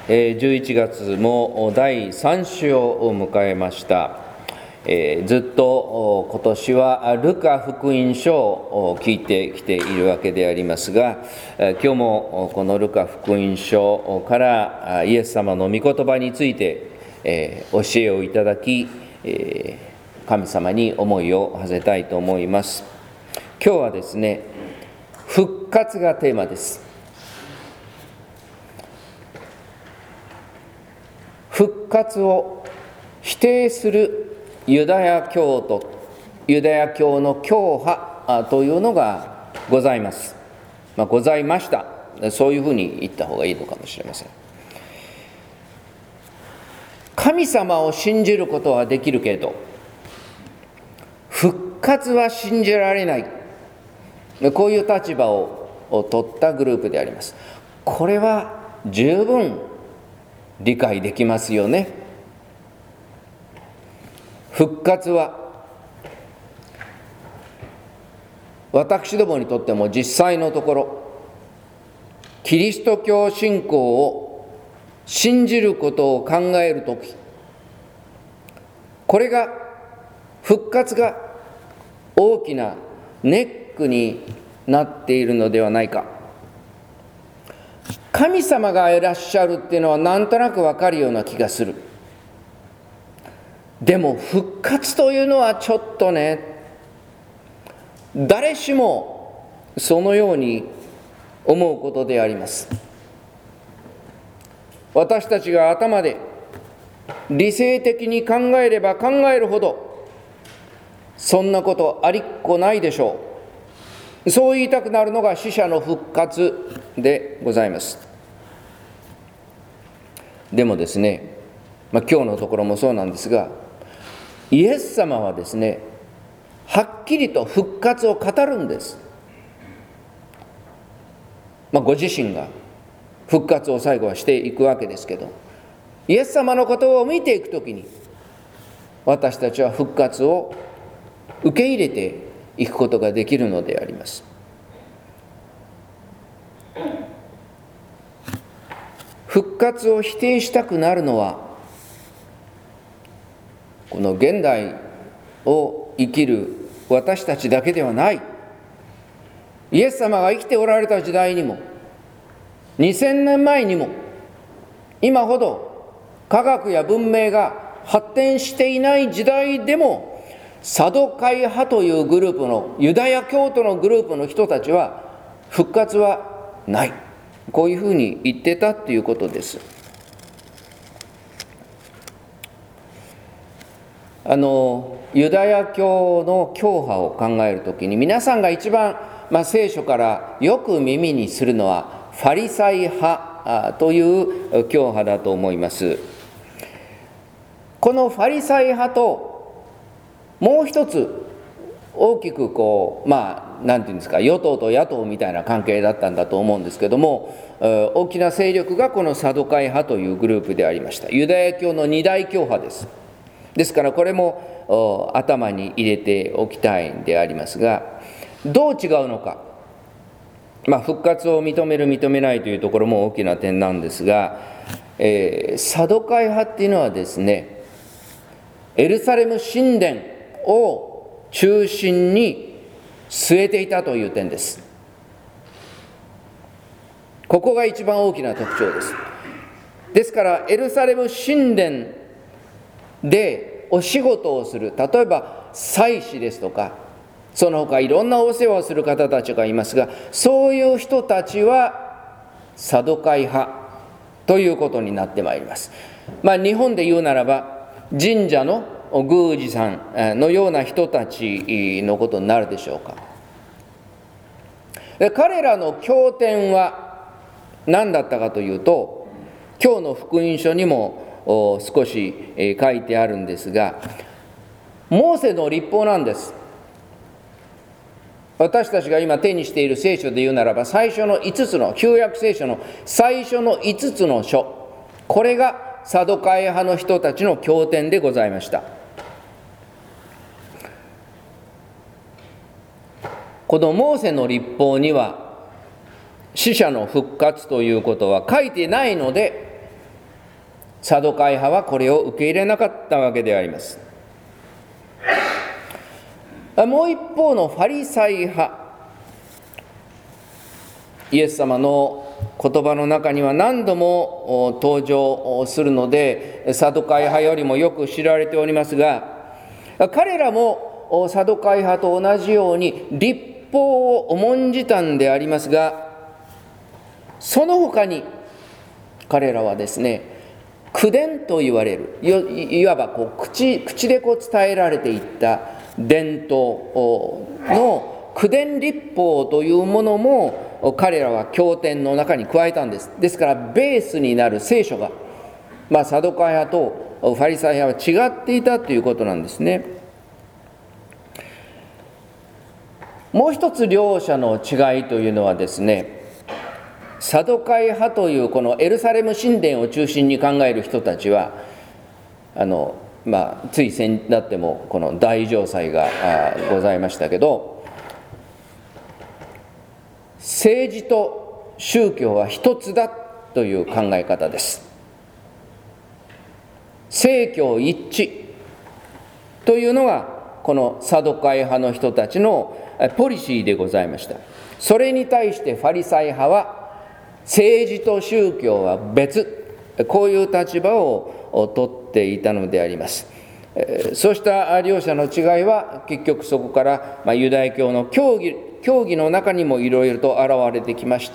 11月も第3週を迎えました。ずっと今年はルカ福音書を聞いてきているわけでありますが、今日もこのルカ福音書からイエス様の御言葉について教えをいただき、神様に思いを馳せたいと思います。今日はですね、復活がテーマです。復活を否定するユダヤ教徒、ユダヤ教の教派というのがございます。ございました。そういうふうに言った方がいいのかもしれません。神様を信じることはできるけれど、復活は信じられない。こういう立場を取ったグループであります。これは十分理解できますよね。復活は私どもにとっても実際のところ、キリスト教信仰を信じることを考えるとき、これが復活が大きなネックになっているのではないか。神様がいらっしゃるっていうのはなんとなくわかるような気がする。でも復活というのはちょっとね、誰しもそのように思うことであります。私たちが頭で理性的に考えれば考えるほど、そんなことありっこないでしょう。そう言いたくなるのが死者の復活でございます。でもですね、今日のところもそうなんですが、イエス様はですね、はっきりと復活を語るんです。ご自身が復活を最後はしていくわけですけど、イエス様のことを見ていくときに、私たちは復活を受け入れていくことができるのであります。復活を否定したくなるのは、この現代を生きる私たちだけではない。イエス様が生きておられた時代にも、2000年前にも、今ほど科学や文明が発展していない時代でも、サドカイ派というグループの、ユダヤ教徒のグループの人たちは、復活はない。こういうふうに言ってたということです。ユダヤ教の教派を考えるときに、皆さんが一番、聖書からよく耳にするのはファリサイ派という教派だと思います。このファリサイ派ともう一つ大きくなんていうんですか、与党と野党みたいな関係だったんだと思うんですけども、大きな勢力がこのサドカイ派というグループでありました。ユダヤ教の二大教派です。ですからこれも頭に入れておきたいんでありますが、どう違うのか、復活を認める認めないというところも大きな点なんですが、サドカイ派っていうのはですね、エルサレム神殿を中心に据えていたという点です。ここが一番大きな特徴です。ですからエルサレム神殿でお仕事をする、例えば祭司ですとか、その他いろんなお世話をする方たちがいますが、そういう人たちはサドカイ派ということになってまいります。日本で言うならば神社の宮司さんのような人たちのことになるでしょうか。彼らの経典は何だったかというと、今日の福音書にも少し書いてあるんですが、モーセの律法なんです。私たちが今手にしている聖書で言うならば、最初の5つの旧約聖書の最初の5つの書、これがサドカイ派の人たちの経典でございました。このモーセの律法には死者の復活ということは書いてないので、 サドカイ派はこれを受け入れなかったわけであります。もう一方のファリサイ派、イエス様の言葉の中には何度も登場するので、サドカイ派よりもよく知られておりますが、彼らもサドカイ派と同じように律法を重んじたんでありますが、その他に彼らはですね、口伝と言われる、いわば口で伝えられていった伝統の口伝律法というものも彼らは経典の中に加えたんです。ですからベースになる聖書が、サドカイ派とファリサイ派は違っていたということなんですね。もう一つ両者の違いというのはですね、サドカイ派というこのエルサレム神殿を中心に考える人たちは、つい先だってもこの大嘗祭がございましたけど、政治と宗教は一つだという考え方です。政教一致というのがこのサドカイ派の人たちのポリシーでございました。それに対してファリサイ派は政治と宗教は別、こういう立場を取っていたのであります。そうした両者の違いは結局そこからユダヤ教の教義の中にもいろいろと現れてきまして、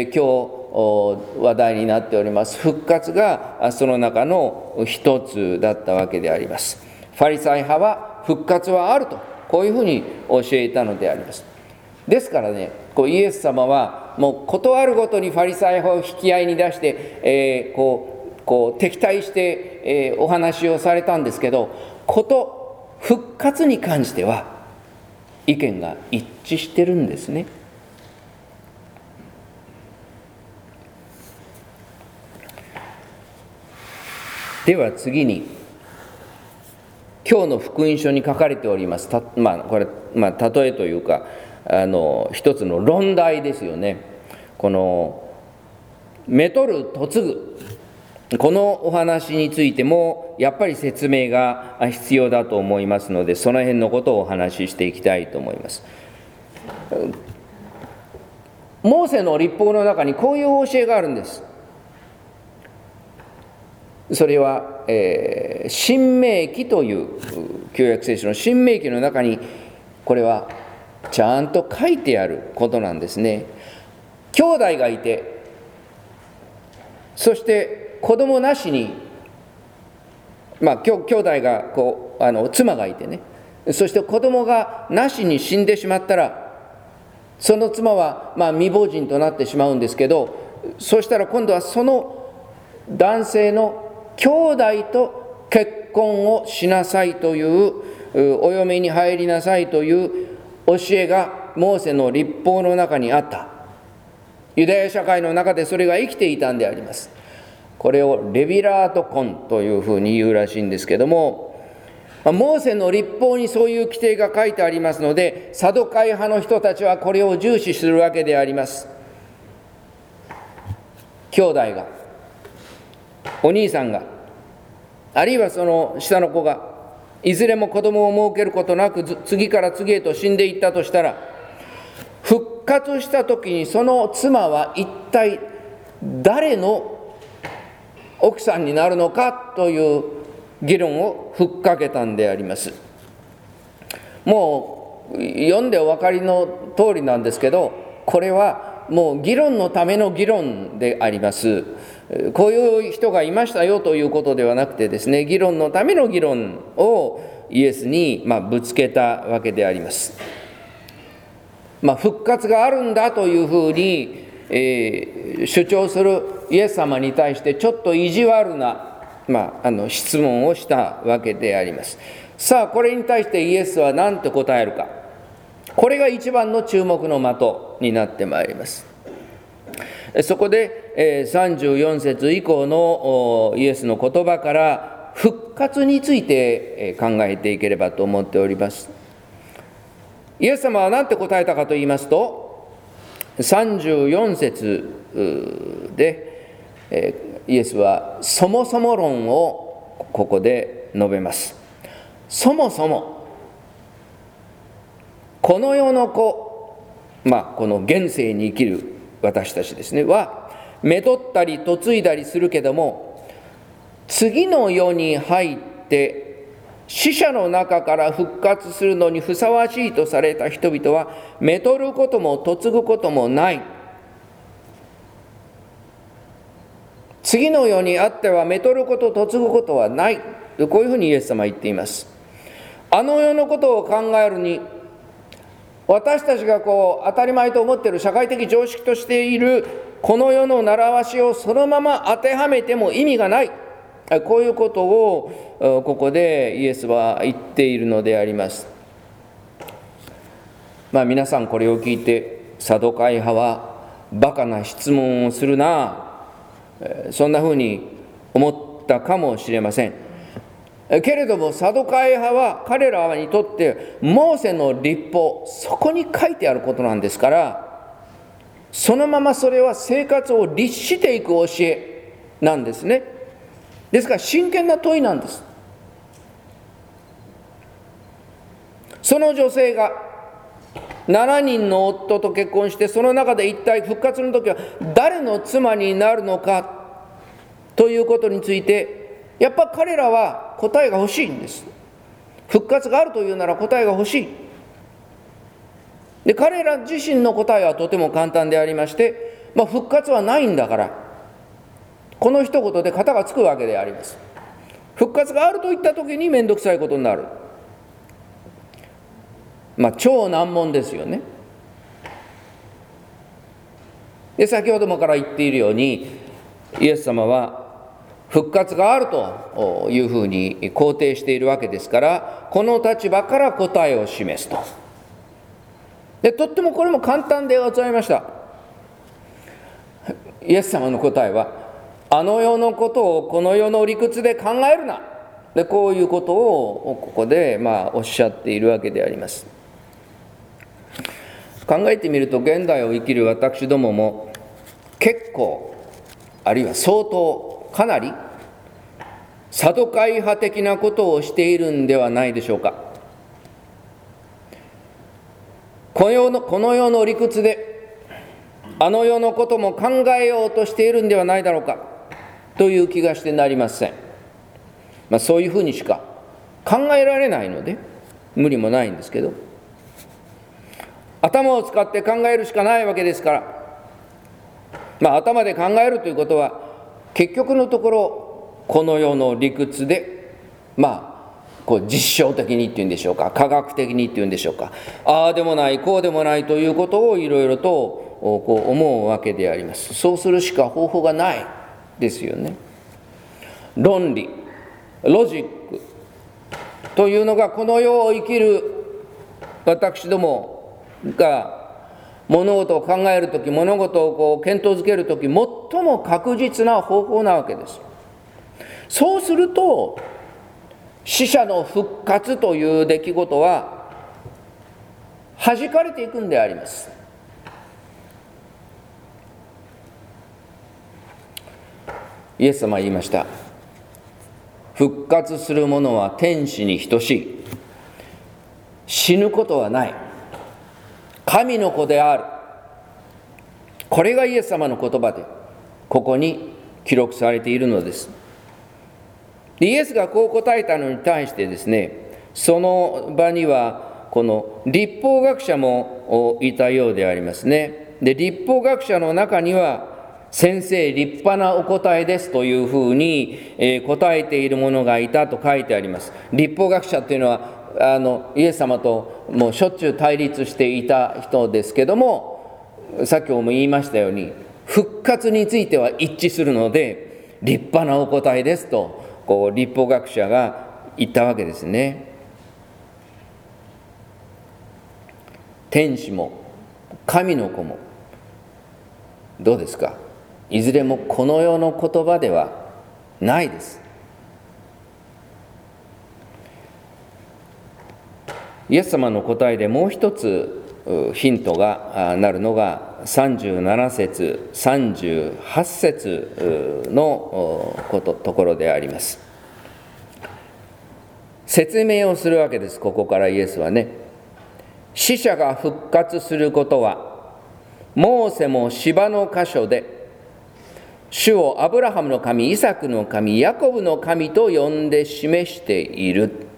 今日話題になっております復活がその中の一つだったわけであります。ファリサイ派は復活はあると、こういうふうに教えたのであります。ですからね、イエス様はもう事あるごとにファリサイ派を引き合いに出して、敵対して、お話をされたんですけど、復活に関しては意見が一致してるんですね。では次に、今日の福音書に書かれております、これ、例えというか、一つの論題ですよね。このめとる嫁ぐ、このお話についてもやっぱり説明が必要だと思いますので、その辺のことをお話ししていきたいと思います。モーセの律法の中にこういう教えがあるんです。それは、新明記という旧約聖書の新明記の中にこれはちゃんと書いてあることなんですね。兄弟がいて、そして子供なしに、兄弟が妻がいてね、そして子供がなしに死んでしまったら、その妻は未亡人となってしまうんですけど、そうしたら今度はその男性の兄弟と結婚をしなさいという、お嫁に入りなさいという教えがモーセの律法の中にあった。ユダヤ社会の中でそれが生きていたんであります。これをレビラート婚というふうに言うらしいんですけども、モーセの律法にそういう規定が書いてありますので、サドカイ派の人たちはこれを重視するわけであります。兄弟が、お兄さんが、あるいはその下の子がいずれも子供を設けることなく次から次へと死んでいったとしたら、復活した時にその妻は一体誰の奥さんになるのかという議論をふっかけたんであります。もう読んでお分かりの通りなんですけど、これはもう議論のための議論であります。こういう人がいましたよということではなくてですね、議論のための議論をイエスにぶつけたわけであります。復活があるんだというふうに、主張するイエス様に対してちょっと意地悪な、質問をしたわけであります。さあ、これに対してイエスは何と答えるか。これが一番の注目の的になってまいります。そこで34節以降のイエスの言葉から復活について考えていければと思っております。イエス様は何て答えたかと言いますと、34節でイエスはそもそも論をここで述べます。そもそもこの世の子、この現世に生きる私たちですねはめとったり嫁いだりするけども、次の世に入って死者の中から復活するのにふさわしいとされた人々はめとることも嫁ぐこともない。次の世にあってはめとること嫁ぐことはない、こういうふうにイエス様は言っています。あの世のことを考えるに、私たちが当たり前と思っている社会的常識としているこの世の習わしをそのまま当てはめても意味がない、こういうことをここでイエスは言っているのであります。皆さんこれを聞いて、サドカイ派はバカな質問をするな、そんなふうに思ったかもしれません。けれどもサドカイ派は彼らにとってモーセの律法、そこに書いてあることなんですから、そのままそれは生活を律していく教えなんですね。ですから真剣な問いなんです。その女性が7人の夫と結婚して、その中で一体復活の時は誰の妻になるのかということについて、やっぱ彼らは答えが欲しいんです。復活があるというなら答えが欲しい。で、彼ら自身の答えはとても簡単でありまして、復活はないんだから、この一言で片がつくわけであります。復活があるといった時に面倒くさいことになる。超難問ですよね。で、先ほどもから言っているように、イエス様は復活があるというふうに肯定しているわけですから、この立場から答えを示すと。で、とってもこれも簡単でございました。イエス様の答えは、あの世のことをこの世の理屈で考えるな。で、こういうことをここでおっしゃっているわけであります。考えてみると、現代を生きる私どもも結構、あるいは相当、かなりサドカイ派的なことをしているんではないでしょうか。この世の理屈であの世のことも考えようとしているんではないだろうかという気がしてなりません。そういうふうにしか考えられないので無理もないんですけど、頭を使って考えるしかないわけですから、頭で考えるということは結局のところこの世の理屈で実証的にっていうんでしょうか、科学的にっていうんでしょうか、ああでもないこうでもないということをいろいろと思うわけであります。そうするしか方法がないですよね。論理、ロジックというのがこの世を生きる私どもが物事を考えるとき、物事を検討づけるとき、最も確実な方法なわけです。そうすると死者の復活という出来事は弾かれていくんであります。イエス様は言いました。復活する者は天使に等しい。死ぬことはない。神の子である。これがイエス様の言葉でここに記録されているのです。で、イエスがこう答えたのに対してですね、その場にはこの律法学者もいたようでありますね。で、律法学者の中には先生立派なお答えですというふうに答えている者がいたと書いてあります。律法学者というのはイエス様ともうしょっちゅう対立していた人ですけども、さっきも言いましたように復活については一致するので立派なお答えですと律法学者が言ったわけですね。天使も神の子もどうですか、いずれもこの世の言葉ではないです。イエス様の答えでもう一つヒントがなるのが 37節38節のところであります。説明をするわけです。ここからイエスはね、死者が復活することはモーセも芝の箇所で主をアブラハムの神、イサクの神、ヤコブの神と呼んで示している。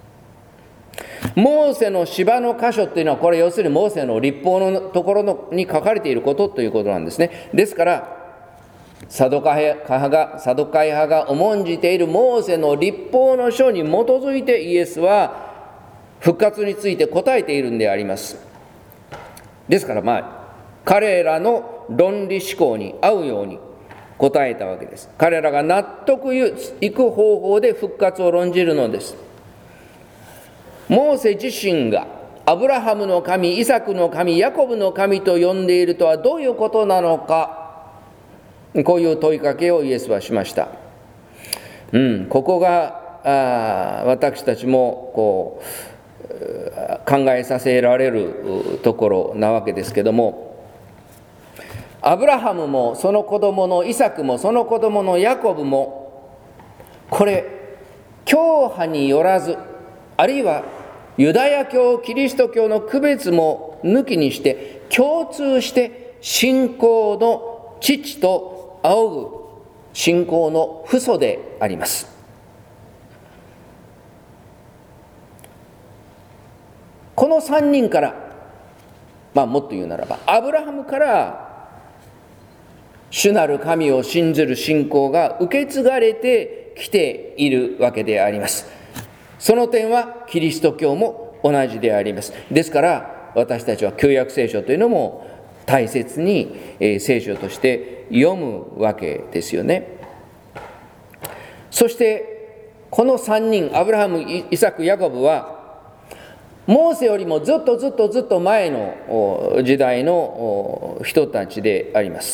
モーセの芝の箇所っていうのは、これ要するにモーセの律法のところに書かれていることということなんですね。ですからサドカイ派が重んじているモーセの律法の書に基づいてイエスは復活について答えているんであります。ですから彼らの論理思考に合うように答えたわけです。彼らが納得いく方法で復活を論じるのです。モーセ自身がアブラハムの神、イサクの神、ヤコブの神と呼んでいるとはどういうことなのか、こういう問いかけをイエスはしました。ここが私たちも考えさせられるところなわけですけども、アブラハムもその子供のイサクもその子供のヤコブも、これ教派によらず、あるいはユダヤ教キリスト教の区別も抜きにして共通して信仰の父と仰ぐ信仰の父祖であります。この3人から、もっと言うならばアブラハムから主なる神を信ずる信仰が受け継がれてきているわけであります。その点はキリスト教も同じであります。ですから私たちは旧約聖書というのも大切に聖書として読むわけですよね。そしてこの3人、アブラハム、イサク、ヤコブはモーセよりもずっと前の時代の人たちであります。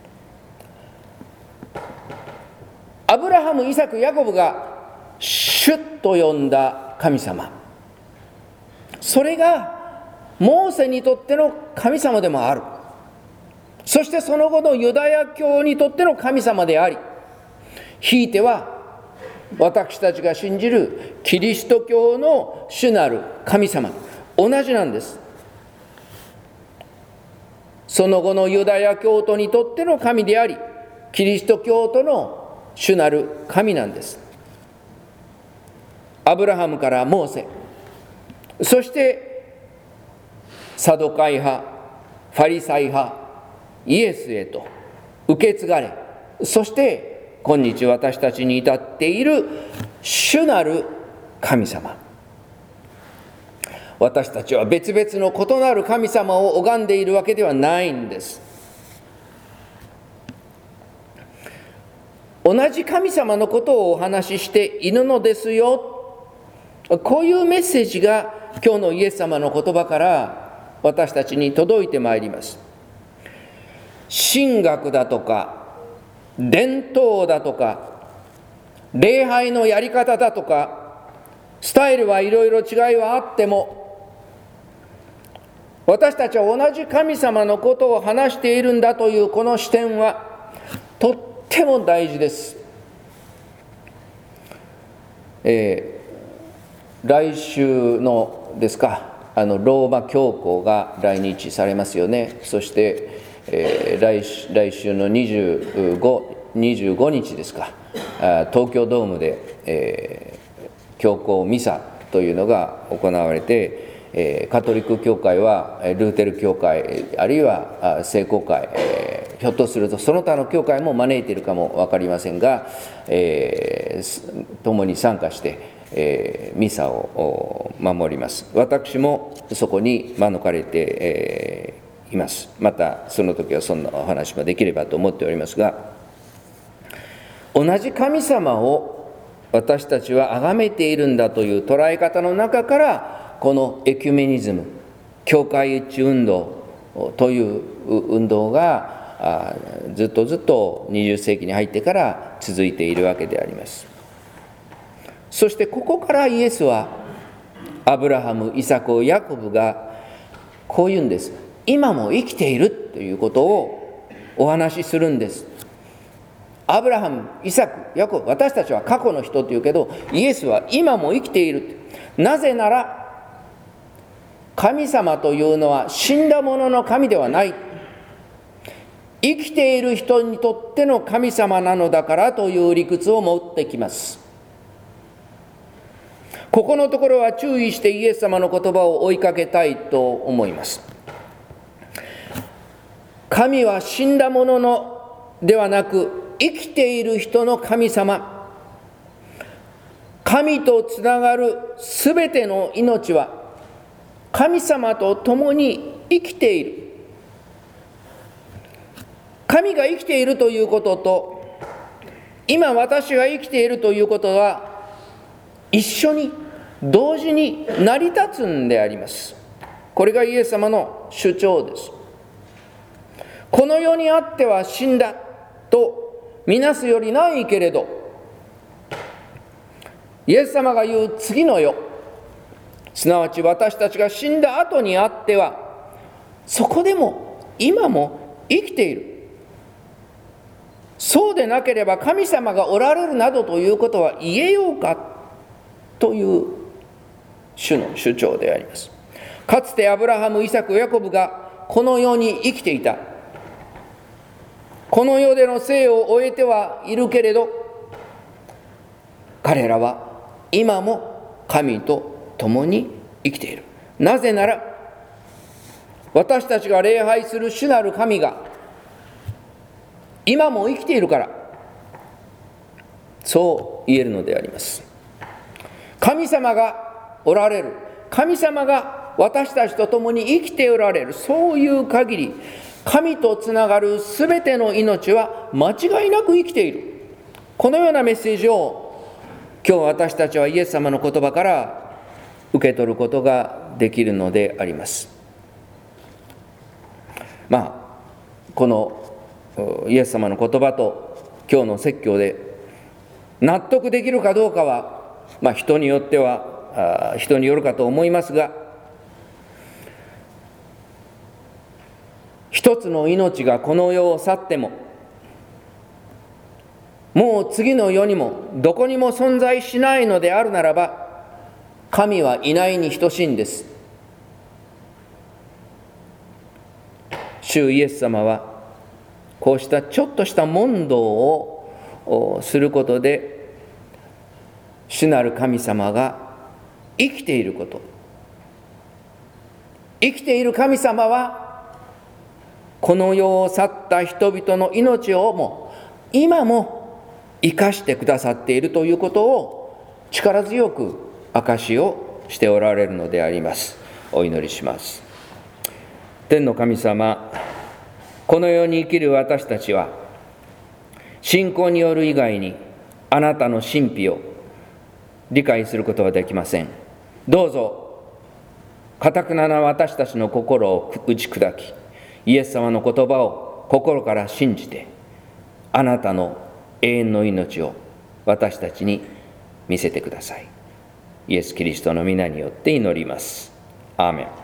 アブラハム、イサク、ヤコブが主と呼んだ神様、それがモーセにとっての神様でもある。そしてその後のユダヤ教にとっての神様であり、ひいては私たちが信じるキリスト教の主なる神様、同じなんです。その後のユダヤ教徒にとっての神であり、キリスト教徒の主なる神なんです。アブラハムからモーセ、そしてサドカイ派、ファリサイ派、イエスへと受け継がれ、そして今日私たちに至っている主なる神様。私たちは別々の異なる神様を拝んでいるわけではないんです。同じ神様のことをお話ししているのですよ。こういうメッセージが今日のイエス様の言葉から私たちに届いてまいります。神学だとか伝統だとか礼拝のやり方だとかスタイルはいろいろ違いはあっても、私たちは同じ神様のことを話しているんだというこの視点はとっても大事です。来週のですか、ローマ教皇が来日されますよね。そして、来週の25日ですか、東京ドームで、教皇ミサというのが行われて、カトリック教会はルーテル教会、あるいは聖公会、ひょっとするとその他の教会も招いているかも分かりませんが、共に参加してミサを守ります。私もそこに招かれています。またその時はそんなお話もできればと思っておりますが、同じ神様を私たちは崇めているんだという捉え方の中から、このエキュメニズム、教会一致運動という運動がずっと20世紀に入ってから続いているわけであります。そしてここからイエスはアブラハム、イサク、ヤコブがこう言うんです。 今も生きているということをお話しするんです。アブラハム、イサク、ヤコブ、私たちは過去の人というけど、イエスは今も生きている。なぜなら神様というのは死んだ者の神ではない、生きている人にとっての神様なのだからという理屈を持ってきます。ここのところは注意してイエス様の言葉を追いかけたいと思います。神は死んだ者のではなく、生きている人の神様。神とつながるすべての命は神様と共に生きている。神が生きているということと、今私が生きているということは一緒に同時に成り立つんであります。これがイエス様の主張です。この世にあっては死んだとみなすよりないけれど、イエス様が言う次の世、すなわち私たちが死んだ後にあっては、そこでも今も生きている。そうでなければ神様がおられるなどということは言えようかという主の主張であります。かつてアブラハム、イサク、ヤコブがこの世に生きていた。この世での生を終えてはいるけれど、彼らは今も神と共に生きている。なぜなら私たちが礼拝する主なる神が今も生きているから、そう言えるのであります。神様がおられる、神様が私たちと共に生きておられる、そういう限り神とつながるすべての命は間違いなく生きている。このようなメッセージを今日私たちはイエス様の言葉から受け取ることができるのであります。このイエス様の言葉と今日の説教で納得できるかどうかは、人によっては人によるかと思いますが、一つの命がこの世を去っても、もう次の世にもどこにも存在しないのであるならば、神はいないに等しいんです。主イエス様はこうしたちょっとした問答をすることで、主なる神様が生きていること、生きている神様はこの世を去った人々の命をも今も生かしてくださっているということを力強く証しをしておられるのであります。お祈りします。天の神様、この世に生きる私たちは信仰による以外にあなたの神秘を理解することはできません。どうぞ堅くなな私たちの心を打ち砕き、イエス様の言葉を心から信じて、あなたの永遠の命を私たちに見せてください。イエス・キリストの皆によって祈ります。アーメン。